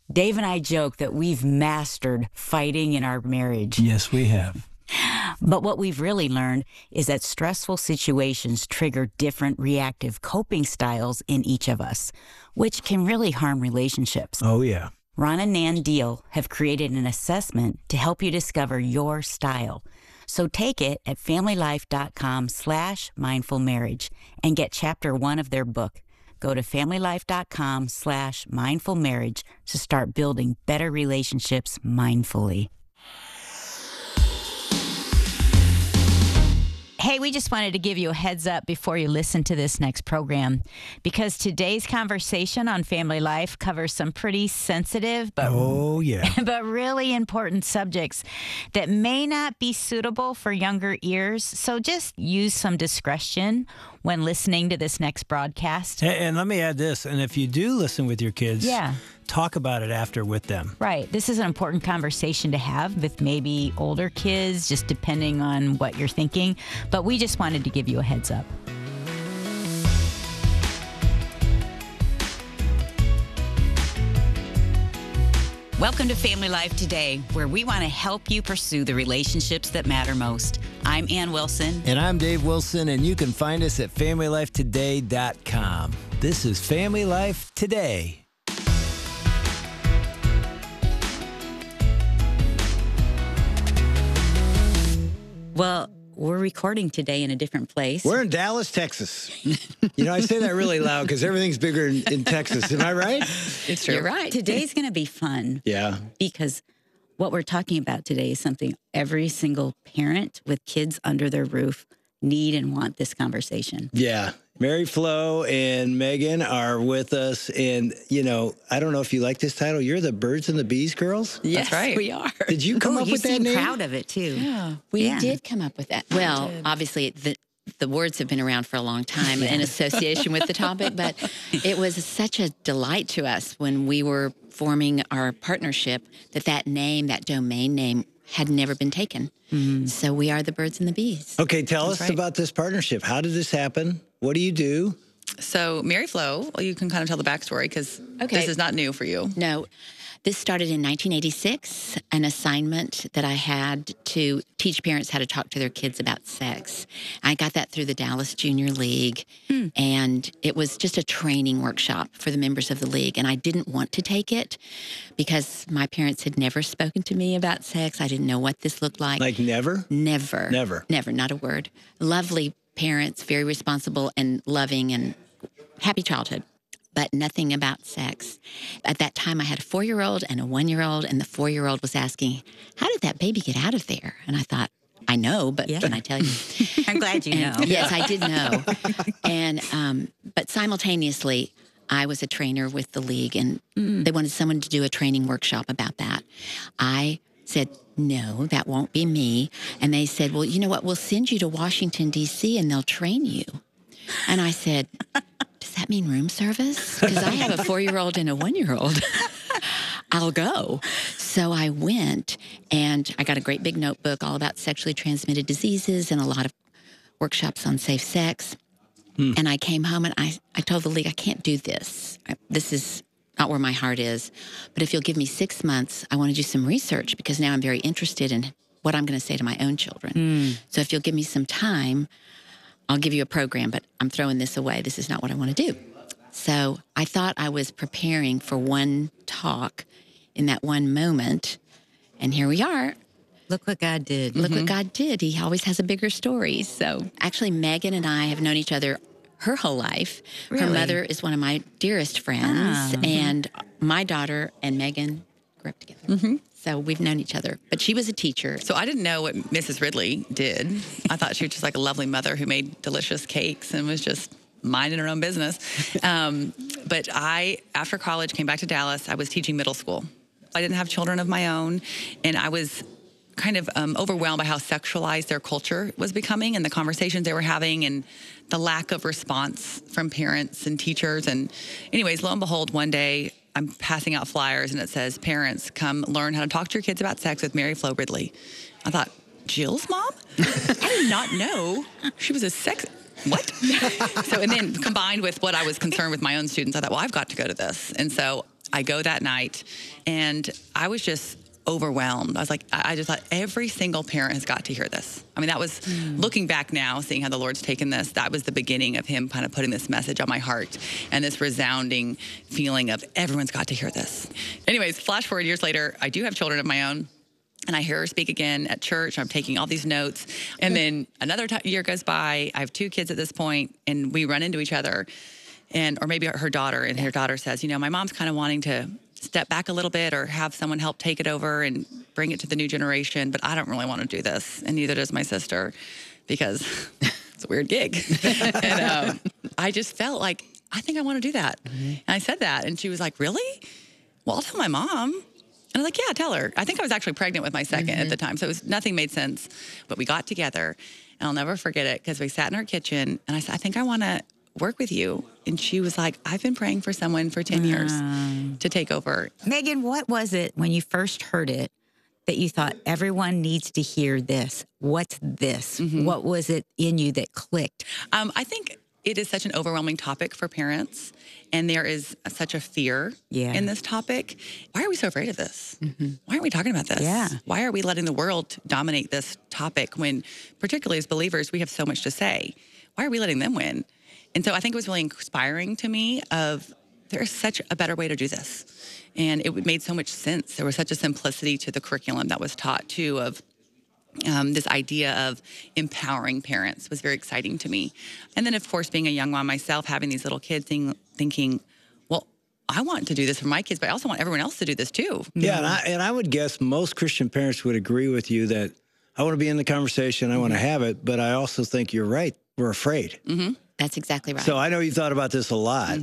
Dave and I joke that we've mastered fighting in our marriage. Yes, we have. But what we've really learned is that stressful situations trigger different reactive coping styles in each of us, which can really harm relationships. Oh, yeah. Ron and Nan Deal have created an assessment to help you discover your style. So take it at familylife.com/mindfulmarriage and get chapter 1 of their book. Go to familylife.com/mindfulmarriage to start building better relationships mindfully. Hey, we just wanted to give you a heads up before you listen to this next program, because today's conversation on family life covers some pretty sensitive but really important subjects that may not be suitable for younger ears. So just use some discretion when listening to this next broadcast. And let me add this, and if you do listen with your kids, talk about it after with them. Right. This is an important conversation to have with maybe older kids, just depending on what you're thinking. But we just wanted to give you a heads up. Welcome to Family Life Today, where we want to help you pursue the relationships that matter most. I'm Ann Wilson. And I'm Dave Wilson, and you can find us at FamilyLifeToday.com. This is Family Life Today. Well, we're recording today in a different place. We're in Dallas, Texas. You know, I say that really loud because everything's bigger in Texas. Am I right? It's true. You're right. Today's going to be fun. Yeah. Because what we're talking about today is something every single parent with kids under their roof need and want this conversation. Yeah. Mary Flo and Megan are with us. And, you know, I don't know if you like this title. You're the Birds and the Bees girls? Yes, that's right. We are. Did you come up with that name? You seem proud of it, too. Yeah, we did come up with that. Well, obviously, the words have been around for a long time in association with the topic, but it was such a delight to us when we were forming our partnership that name, that domain name, had never been taken. Mm-hmm. So we are the Birds and the Bees. Okay, tell us about this partnership. How did this happen? What do you do? So Mary Flo, well, you can kind of tell the backstory because this is not new for you. No. This started in 1986, an assignment that I had to teach parents how to talk to their kids about sex. I got that through the Dallas Junior League, and it was just a training workshop for the members of the league. And I didn't want to take it because my parents had never spoken to me about sex. I didn't know what this looked like. Like never? Never. Never? Never, not a word. Lovely parents, very responsible and loving and happy childhood. But nothing about sex. At that time, I had a 4-year-old and a 1-year-old, and the 4-year-old was asking, how did that baby get out of there? And I thought, I know, but can I tell you? I'm glad you know. Yes, I did know. And but simultaneously, I was a trainer with the league, and they wanted someone to do a training workshop about that. I said, no, that won't be me. And they said, well, you know what? We'll send you to Washington, D.C., and they'll train you. And I said, does that mean room service? Because I have a 4-year-old and a 1-year-old. I'll go. So I went, and I got a great big notebook all about sexually transmitted diseases and a lot of workshops on safe sex. And I came home, and I told the league, I can't do this. This is not where my heart is. But if you'll give me 6 months, I want to do some research because now I'm very interested in what I'm going to say to my own children. So if you'll give me some time, I'll give you a program, but I'm throwing this away. This is not what I want to do. So I thought I was preparing for one talk in that one moment, and here we are. Look what God did. Look what God did. He always has a bigger story. So actually, Megan and I have known each other her whole life. Really? Her mother is one of my dearest friends, and my daughter and Megan grew up together. So we've known each other. But she was a teacher. So I didn't know what Mrs. Ridley did. I thought she was just like a lovely mother who made delicious cakes and was just minding her own business. But I, after college, came back to Dallas. I was teaching middle school. I didn't have children of my own, and I was kind of overwhelmed by how sexualized their culture was becoming and the conversations they were having and the lack of response from parents and teachers. And anyways, lo and behold, one day I'm passing out flyers and it says, parents, come learn how to talk to your kids about sex with Mary Flo Ridley. I thought, Jill's mom? I did not know she was a sex... What? So, and then combined with what I was concerned with my own students, I thought, well, I've got to go to this. And so I go that night, and I was just overwhelmed. I was like, I just thought every single parent has got to hear this. I mean, that was looking back now, seeing how the Lord's taken this, that was the beginning of him kind of putting this message on my heart and this resounding feeling of everyone's got to hear this. Anyways, flash forward years later, I do have children of my own. And I hear her speak again at church. I'm taking all these notes. And then another year goes by. I have 2 kids at this point, and we run into each other. Or maybe her daughter. And her daughter says, my mom's kind of wanting to step back a little bit or have someone help take it over and bring it to the new generation. But I don't really want to do this. And neither does my sister, because it's a weird gig. And I just felt like, I think I want to do that. And I said that. And she was like, really? Well, I'll tell my mom. And I was like, yeah, tell her. I think I was actually pregnant with my second at the time. So nothing made sense. But we got together, and I'll never forget it, because we sat in our kitchen, and I said, I think I want to work with you. And she was like, I've been praying for someone for 10 years to take over. Megan, what was it when you first heard it that you thought, everyone needs to hear this? What's this? What was it in you that clicked? I think it is such an overwhelming topic for parents, and there is such a fear in this topic. Why are we so afraid of this? Why aren't we talking about this? Yeah. Why are we letting the world dominate this topic when, particularly as believers, we have so much to say? Why are we letting them win? And so I think it was really inspiring to me of there is such a better way to do this. And it made so much sense. There was such a simplicity to the curriculum that was taught, too, of this idea of empowering parents was very exciting to me. And then, of course, being a young mom myself, having these little kids, thinking, well, I want to do this for my kids, but I also want everyone else to do this too. Yeah, and I would guess most Christian parents would agree with you that I want to be in the conversation, I want to have it, but I also think you're right. We're afraid. That's exactly right. So I know you thought about this a lot.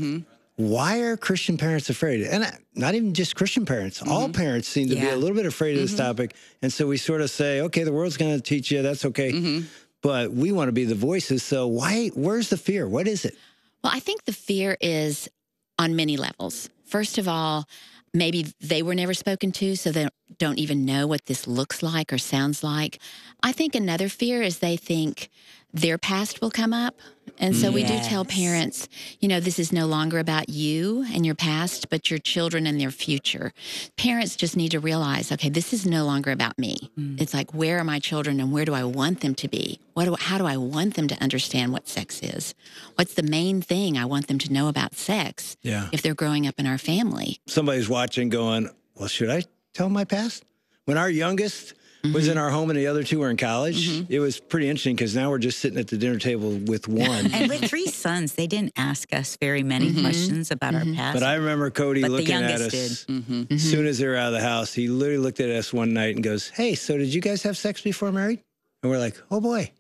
Why are Christian parents afraid? And not even just Christian parents. All parents seem to be a little bit afraid of this topic. And so we sort of say, okay, the world's going to teach you. That's okay. But we want to be the voices. So where's the fear? What is it? Well, I think the fear is on many levels. First of all, maybe they were never spoken to, so they don't even know what this looks like or sounds like. I think another fear is they think their past will come up. And so we do tell parents, this is no longer about you and your past, but your children and their future. Parents just need to realize, okay, this is no longer about me. It's like, where are my children and where do I want them to be? How do I want them to understand what sex is? What's the main thing I want them to know about sex if they're growing up in our family? Somebody's watching going, well, should I tell my past? When our youngest was in our home and the other 2 were in college, it was pretty interesting because now we're just sitting at the dinner table with one. And with 3 sons, they didn't ask us very many questions about our past. But I remember Cody looking at us as soon as they were out of the house. He literally looked at us one night and goes, hey, so did you guys have sex before married? And we're like, oh, boy.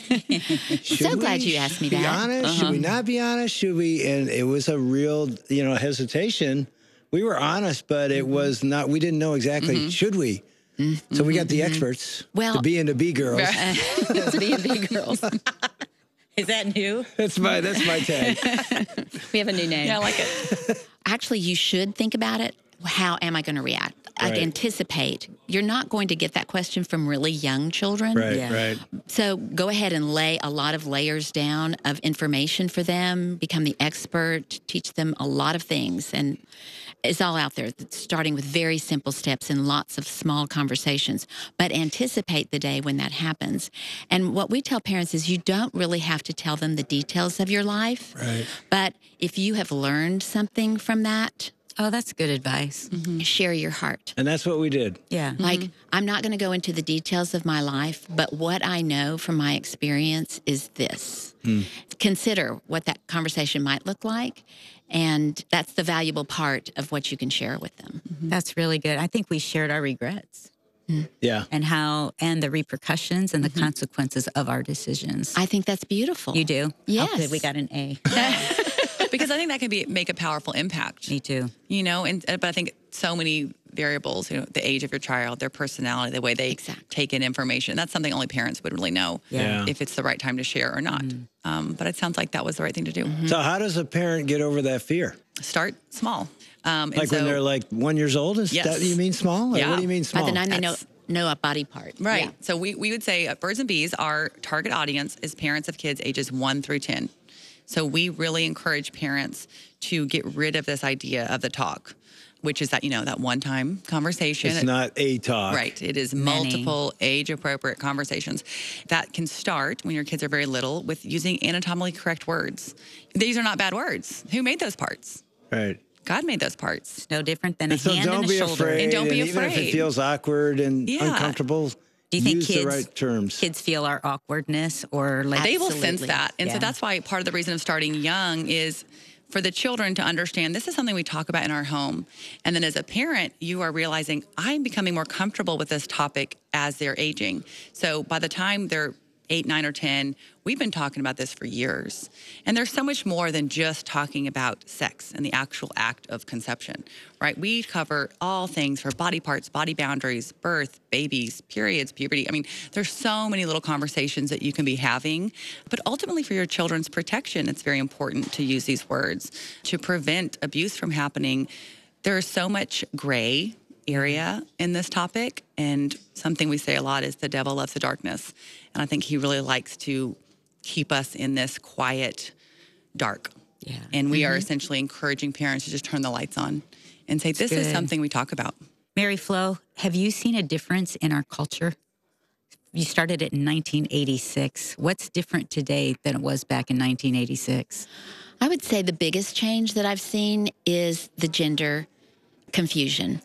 So glad you asked me that. Should we be honest? Should we not be honest? Should we? And it was a real, hesitation. We were honest, but it was not, we didn't know exactly, should we? So we got the experts, the B and the B girls. The B and B girls. Is that new? That's my tag. We have a new name. Yeah, I like it. Actually, you should think about it. How am I going to react? Like anticipate. You're not going to get that question from really young children. Right. So go ahead and lay a lot of layers down of information for them, become the expert, teach them a lot of things. And it's all out there, starting with very simple steps and lots of small conversations. But anticipate the day when that happens. And what we tell parents is you don't really have to tell them the details of your life. Right. But if you have learned something from that, Oh, that's good advice. share your heart. And that's what we did. Yeah. Like, I'm not going to go into the details of my life, but what I know from my experience is this. Consider what that conversation might look like. And that's the valuable part of what you can share with them. That's really good. I think we shared our regrets. Yeah. And the repercussions and the consequences of our decisions. I think that's beautiful. You do? Yes. Oh, good. We got an A. Because I think that can make a powerful impact. Me too. But I think so many variables, the age of your child, their personality, the way they take in information. That's something only parents would really know if it's the right time to share or not. But it sounds like that was the right thing to do. So how does a parent get over that fear? Start small. When they're like 1 year old? Is that you mean small? Yeah. What do you mean small? By the time they know a body part. Right. Yeah. So we would say Birds and Bees, our target audience is parents of kids ages 1 through 10. So we really encourage parents to get rid of this idea of the talk. which is that, that one-time conversation. It's not a talk. Right. It is multiple age-appropriate conversations that can start when your kids are very little with using anatomically correct words. These are not bad words. Who made those parts? Right. God made those parts. It's no different than a so hand and a shoulder. Afraid, and don't be even afraid. Even if it feels awkward and uncomfortable, do you think use the right terms. Kids feel our awkwardness or like they will sense that. And so that's why part of the reason of starting young is for the children to understand this is something we talk about in our home. And then as a parent, you are realizing I'm becoming more comfortable with this topic as they're aging. So by the time they're 8, 9, or 10, we've been talking about this for years. And there's so much more than just talking about sex and the actual act of conception, right? We cover all things for body parts, body boundaries, birth, babies, periods, puberty. I mean, there's so many little conversations that you can be having. But ultimately for your children's protection, it's very important to use these words to prevent abuse from happening. There's so much gray area in this topic, and something we say a lot is the devil loves the darkness, and I think he really likes to keep us in this quiet dark. And we are essentially encouraging parents to just turn the lights on and say, this is something we talk about. Mary Flo, have you seen a difference in our culture? You started it in 1986. What's different today than it was back in 1986? I would say the biggest change that I've seen is the gender confusion.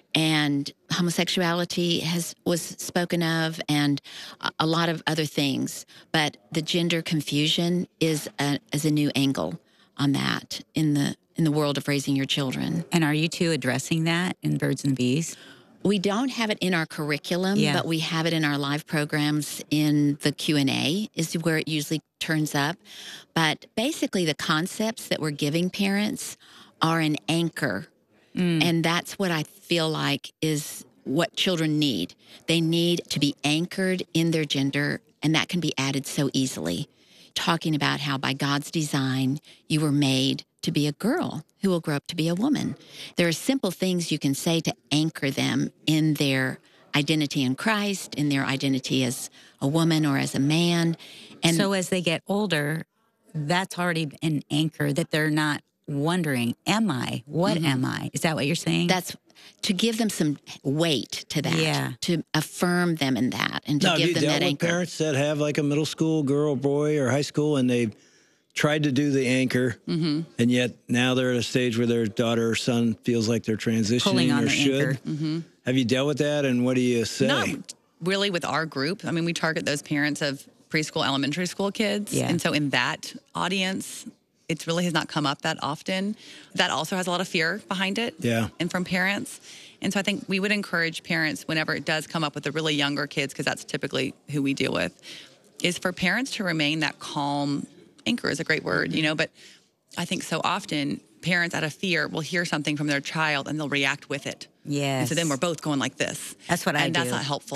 And homosexuality was spoken of, and a lot of other things. But the gender confusion is a new angle on that in the world of raising your children. And are you two addressing that in Birds and Bees? We don't have it in our curriculum, but we have it in our live programs. In the Q&A is where it usually turns up. But basically, the concepts that we're giving parents are an anchor. And that's what I feel like is what children need. They need to be anchored in their gender, and that can be added so easily. Talking about how by God's design, you were made to be a girl who will grow up to be a woman. There are simple things you can say to anchor them in their identity in Christ, in their identity as a woman or as a man. And so as they get older, that's already an anchor that they're not wondering, am I? What am I? Is that what you're saying? That's to give them some weight to that, to affirm them in that, and to give them that anchor. With parents that have like a middle school girl, boy, or high school, and they've tried to do the anchor, and yet now they're at a stage where their daughter or son feels like they're transitioning or should. Have you dealt with that, and what do you say? Not really with our group. I mean, we target those parents of preschool, elementary school kids, and so in that audience, it really has not come up that often. That also has a lot of fear behind it, and from parents. And so I think we would encourage parents, whenever it does come up with the really younger kids, because that's typically who we deal with, is for parents to remain that calm. Anchor is a great word, but I think so often parents out of fear will hear something from their child and they'll react with it. And so then we're both going like this. That's what I do. And that's not helpful.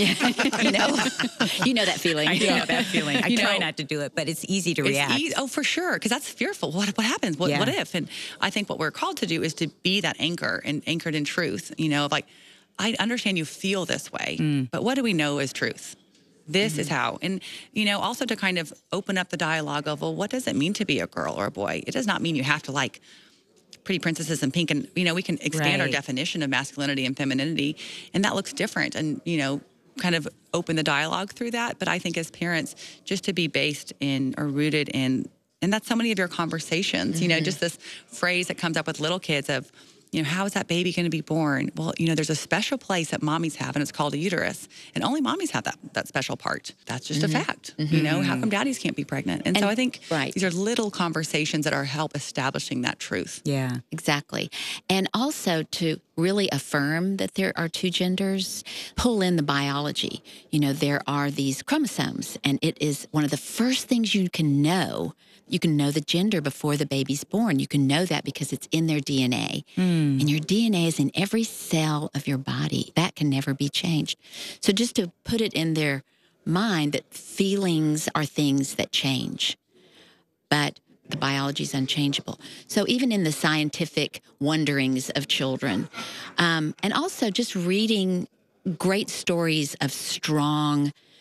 You know that feeling. I do know that feeling. I try not to do it, but it's easy to react. Oh, for sure, because that's fearful. What happens? What if? And I think what we're called to do is to be that anchor and anchored in truth. Like, I understand you feel this way, but what do we know is truth? This is how. And, also to kind of open up the dialogue of, well, what does it mean to be a girl or a boy? It does not mean you have to like pretty princesses in pink. And, we can expand our definition of masculinity and femininity, and that looks different. And, kind of open the dialogue through that. But I think as parents, just to be based in or rooted in, and that's so many of your conversations, just this phrase that comes up with little kids of, how is that baby going to be born? Well, there's a special place that mommies have, and it's called a uterus. And only mommies have that special part. That's just a fact. How come daddies can't be pregnant? And so I think these are little conversations that are help establishing that truth. Yeah, exactly. And also to really affirm that there are two genders, pull in the biology. There are these chromosomes, and it is one of the first things you can know. You can know the gender before the baby's born. You can know that because it's in their DNA. And your DNA is in every cell of your body. That can never be changed. So just to put it in their mind that feelings are things that change, but the biology is unchangeable. So even in the scientific wonderings of children, and also just reading great stories of strong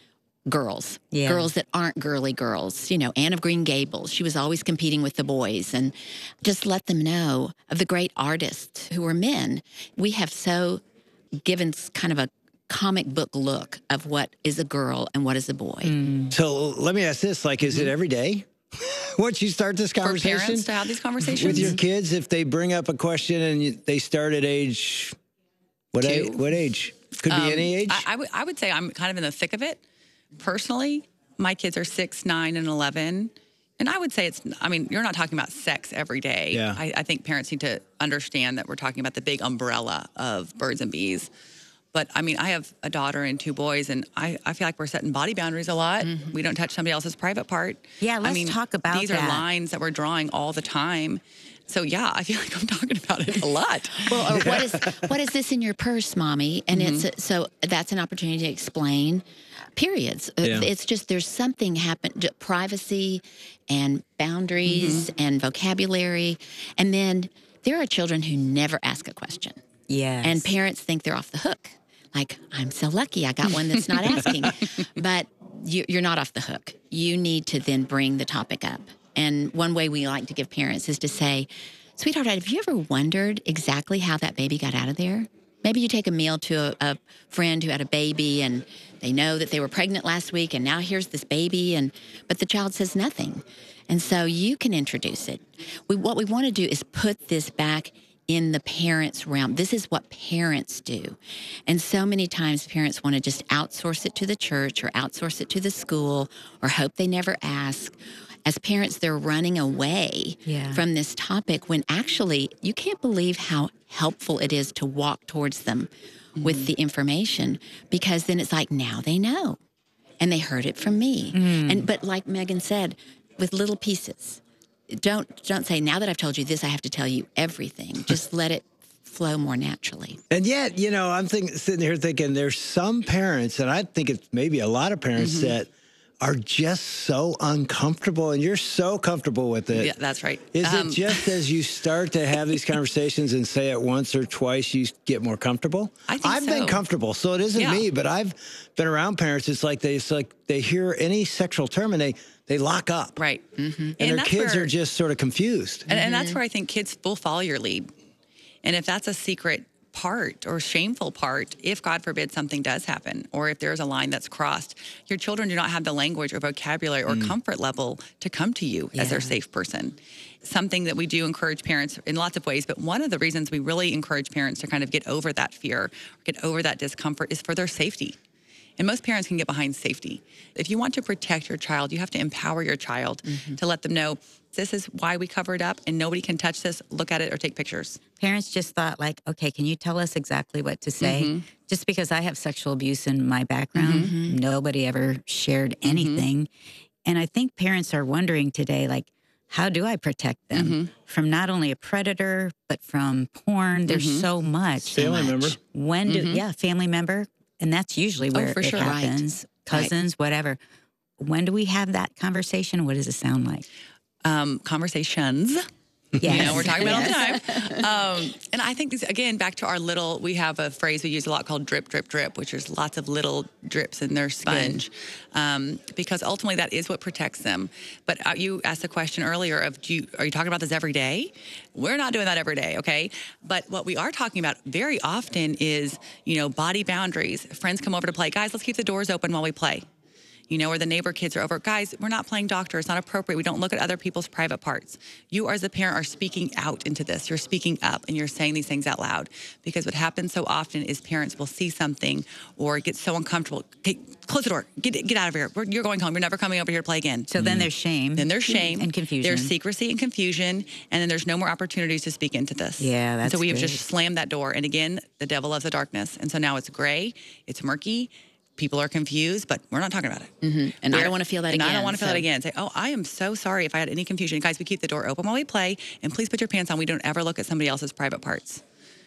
girls, girls that aren't girly girls. You know, Anne of Green Gables, she was always competing with the boys, and just let them know of the great artists who were men. We have so given kind of a comic book look of what is a girl and what is a boy. So let me ask this, like, is it every day? Once you start this conversation? For parents to have these conversations? With your kids, if they bring up a question and they start at age, what age? Could be any age? I would say I'm kind of in the thick of it. Personally, my kids are 6, 9, and 11. And I would say you're not talking about sex every day. Yeah. I think parents need to understand that we're talking about the big umbrella of birds and bees. But I have a daughter and 2 boys, and I feel like we're setting body boundaries a lot. We don't touch somebody else's private part. Yeah, let's talk about that. These are lines that we're drawing all the time. So yeah, I feel like I'm talking about it a lot. Well, or what is this in your purse, Mommy? And so that's an opportunity to explain periods. Yeah. It's just there's something happened, privacy and boundaries and vocabulary. And then there are children who never ask a question. Yes. And parents think they're off the hook. Like, I'm so lucky I got one that's not asking. But you're not off the hook. You need to then bring the topic up. And one way we like to give parents is to say, sweetheart, have you ever wondered exactly how that baby got out of there? Maybe you take a meal to a friend who had a baby and they know that they were pregnant last week and now here's this baby, but the child says nothing. And so you can introduce it. What we want to do is put this back in the parents' realm. This is what parents do. And so many times parents want to just outsource it to the church or outsource it to the school or hope they never ask. As parents, they're running away from this topic when actually you can't believe how helpful it is to walk towards them with the information, because then it's like, now they know. And they heard it from me. But like Megan said, with little pieces. Don't say, now that I've told you this, I have to tell you everything. Just let it flow more naturally. And yet, I'm sitting here thinking there's some parents, and I think it's maybe a lot of parents that are just so uncomfortable, and you're so comfortable with it. Yeah, that's right. Is it just as you start to have these conversations and say it once or twice, you get more comfortable? I've been comfortable, so it isn't me, but I've been around parents. It's like they hear any sexual term and they lock up. Right. And their kids are just sort of confused. And that's where I think kids will follow your lead. And if that's a secret part or shameful part, if God forbid something does happen, or if there's a line that's crossed, your children do not have the language or vocabulary or comfort level to come to you as their safe person. Something that we do encourage parents in lots of ways, but one of the reasons we really encourage parents to kind of get over that fear, get over that discomfort, is for their safety. And most parents can get behind safety. If you want to protect your child, you have to empower your child to let them know, this is why we cover it up and nobody can touch this, look at it, or take pictures. Parents just thought like, okay, can you tell us exactly what to say? Just because I have sexual abuse in my background, nobody ever shared anything. And I think parents are wondering today, like, how do I protect them from not only a predator, but from porn? There's so much. Family member. When do, family member. And that's usually where it happens. Right. Cousins, whatever. When do we have that conversation? What does it sound like? Conversations. Yes. We're talking about it all the time. And I think, again, back to we have a phrase we use a lot called drip, drip, drip, which is lots of little drips in their sponge. Because ultimately that is what protects them. But you asked the question earlier of, are you talking about this every day? We're not doing that every day, okay? But what we are talking about very often is, body boundaries. Friends come over to play. Guys, let's keep the doors open while we play. Or the neighbor kids are over. Guys, we're not playing doctor. It's not appropriate. We don't look at other people's private parts. You as a parent are speaking out into this. You're speaking up and you're saying these things out loud. Because what happens so often is parents will see something or get so uncomfortable. Okay, close the door. Get out of here. You're going home. You're never coming over here to play again. So then there's shame. Then there's shame. And confusion. There's secrecy and confusion. And then there's no more opportunities to speak into this. Yeah, that's So we have good. just slammed that door. And again, the devil loves the darkness. And so now it's gray. It's murky. People are confused, but we're not talking about it. And I don't want to feel that again. I don't want to feel that again. Say, I am so sorry if I had any confusion. Guys, we keep the door open while we play, and please put your pants on. We don't ever look at somebody else's private parts.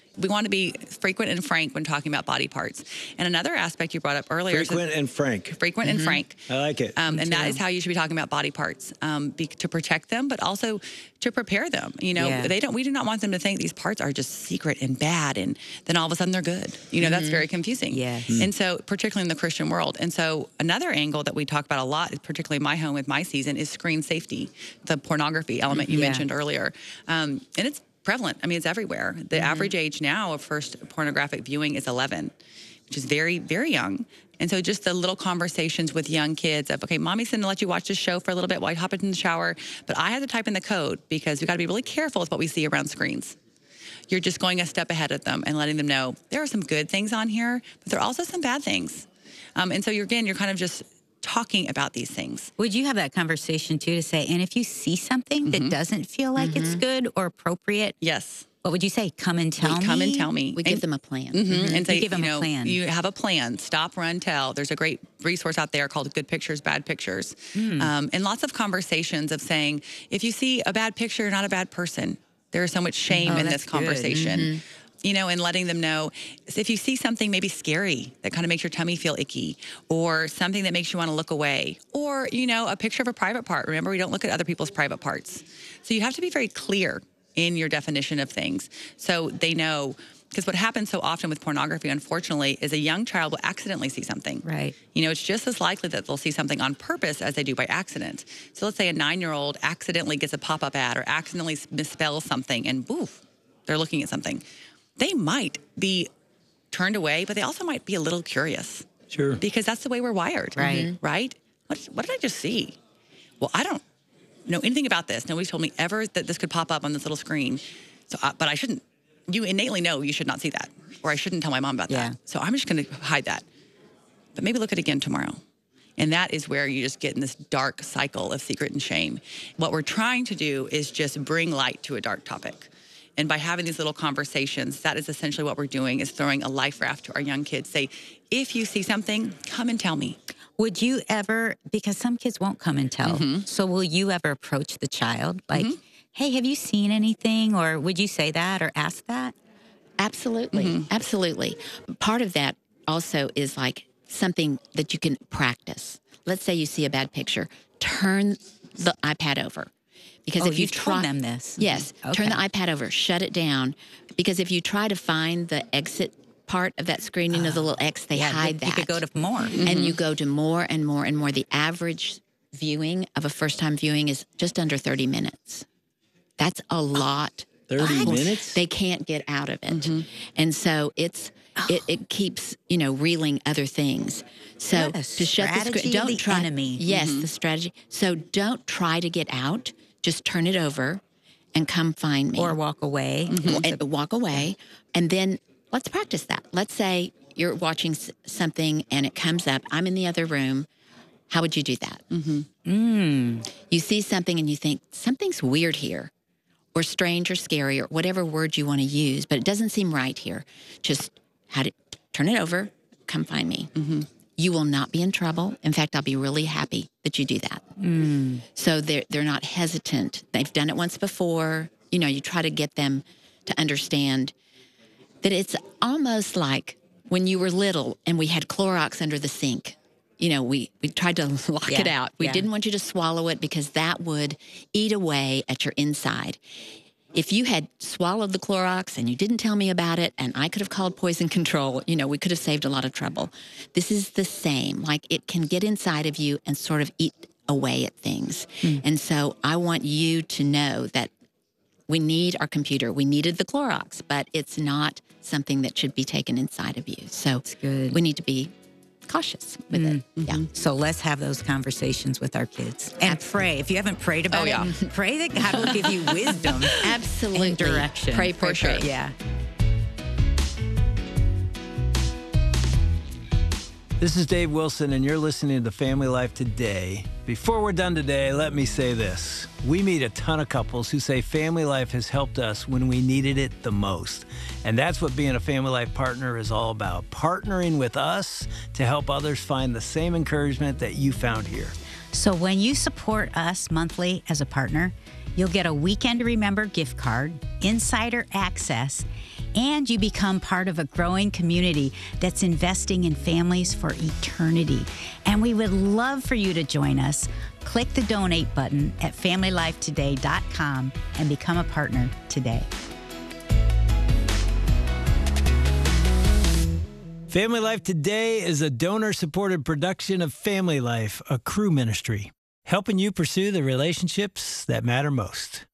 We want to be frequent and frank when talking about body parts. And another aspect you brought up earlier frequent and frank. Frequent and frank. I like it. And that is how you should be talking about body parts, to protect them, but also to prepare them. You know, we do not want them to think these parts are just secret and bad, and then all of a sudden they're good. You know, that's very confusing. Yes. And so, particularly in the Christian world. And so, another angle that we talk about a lot, particularly in my home with my season, is screen safety, the pornography element you mentioned earlier. And it's prevalent. I mean, it's everywhere. The average age now of first pornographic viewing is 11, which is very, very young. And so just the little conversations with young kids of, okay, mommy's going to let you watch this show for a little bit while you hop into the shower, but I have to type in the code because we've got to be really careful with what we see around screens. You're just going a step ahead of them and letting them know there are some good things on here, but there are also some bad things. And so you're kind of just talking about these things. Would you have that conversation too to say, and if you see something that doesn't feel like it's good or appropriate, yes, what would you say? Come and tell me. Come and tell me. We give them a plan. And say, give them a plan. You have a plan. Stop, run, tell. There's a great resource out there called Good Pictures, Bad Pictures. And lots of conversations of saying, if you see a bad picture, you're not a bad person. There is so much shame in this conversation. You know, and letting them know if you see something maybe scary that kind of makes your tummy feel icky, or something that makes you want to look away, or, you know, a picture of a private part. Remember, we don't look at other people's private parts. So you have to be very clear in your definition of things so they know. Because what happens so often with pornography, unfortunately, is a young child will accidentally see something. Right. You know, it's just as likely that they'll see something on purpose as they do by accident. So let's say a 9-year-old accidentally gets a pop-up ad or accidentally misspells something and boof, they're looking at something. They might be turned away, but they also might be a little curious. Sure. Because that's the way we're wired. Right. Right? What did I just see? Well, I don't know anything about this. Nobody's told me ever that this could pop up on this little screen. So, but I shouldn't. You innately know you should not see that. Or I shouldn't tell my mom about that. So I'm just going to hide that. But maybe look at it again tomorrow. And that is where you just get in this dark cycle of secret and shame. What we're trying to do is just bring light to a dark topic. And by having these little conversations, that is essentially what we're doing, is throwing a life raft to our young kids. Say, if you see something, come and tell me. Would you ever, because some kids won't come and tell, so will you ever approach the child like, hey, have you seen anything? Or would you say that or ask that? Absolutely. Absolutely. Part of that also is like something that you can practice. Let's say you see a bad picture. Turn the iPad over. Because if you try them this. Yes. Okay. Turn the iPad over. Shut it down. Because if you try to find the exit part of that screen, you know, the little X, they hide that. You could go to more. And you go to more and more and more. The average viewing of a first-time viewing is just under 30 minutes. That's a lot. 30 minutes? They can't get out of it. And so it keeps, you know, reeling other things. So to shut the screen, don't try. Enemy. Yes, the strategy. So don't try to get out. Just turn it over and come find me. Or walk away. And walk away. And then let's practice that. Let's say you're watching something and it comes up. I'm in the other room. How would you do that? You see something and you think, something's weird here, or strange or scary, or whatever word you want to use, but it doesn't seem right here. Just turn it over, come find me. You will not be in trouble. In fact, I'll be really happy that you do that. So they're not hesitant. They've done it once before. You know, you try to get them to understand that it's almost like when you were little and we had Clorox under the sink. You know, we tried to lock it out. We didn't want you to swallow it because that would eat away at your inside. If you had swallowed the Clorox and you didn't tell me about it and I could have called poison control, you know, we could have saved a lot of trouble. This is the same. Like, it can get inside of you and sort of eat away at things. And so I want you to know that we need our computer. We needed the Clorox, but it's not something that should be taken inside of you. So we need to be cautious with it. So let's have those conversations with our kids and pray. If you haven't prayed about it, pray that God will give you wisdom. Absolutely. And direction. Pray for sure. Yeah. This is Dave Wilson, and you're listening to Family Life Today. Before we're done today, let me say this. We meet a ton of couples who say Family Life has helped us when we needed it the most. And that's what being a Family Life partner is all about, partnering with us to help others find the same encouragement that you found here. So when you support us monthly as a partner, You'll get a Weekend to Remember gift card, insider access, and you become part of a growing community that's investing in families for eternity. And we would love for you to join us. Click the donate button at FamilyLifeToday.com and become a partner today. Family Life Today is a donor-supported production of Family Life, a Cru ministry, helping you pursue the relationships that matter most.